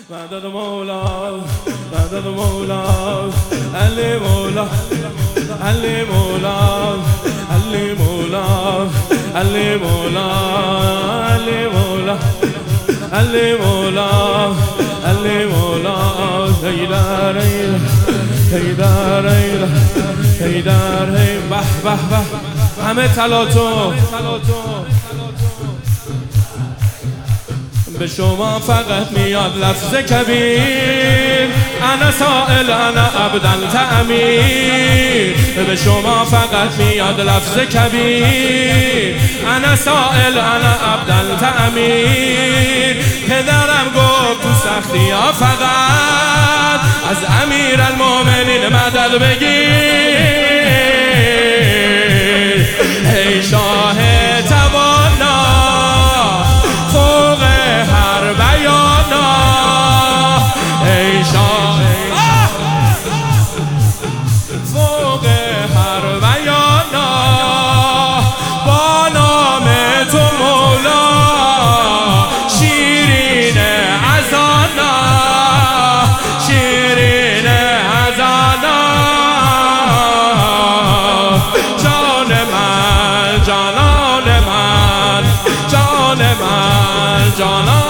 مدد مولا مدد مولا علی مولا علی مولا علی مولا علی مولا علی مولا علی مولا علی مولا هیدر هیدر هیدر هیدر به به به همه تلاتو به شما فقط میاد لفظ کبیر انا سائل انا عبدن تعمیر به شما فقط میاد لفظ کبیر انا سائل انا عبدن تعمیر پدرم گفت تو سختی ها فقط از امیر المؤمنین مدد بگیر ای شاه توانا فوق هر بیانا ای شاه فوق هر بیانا با نام تو مولا شیرین ازانا شیرین ازانا جان من جانان من جان من جانان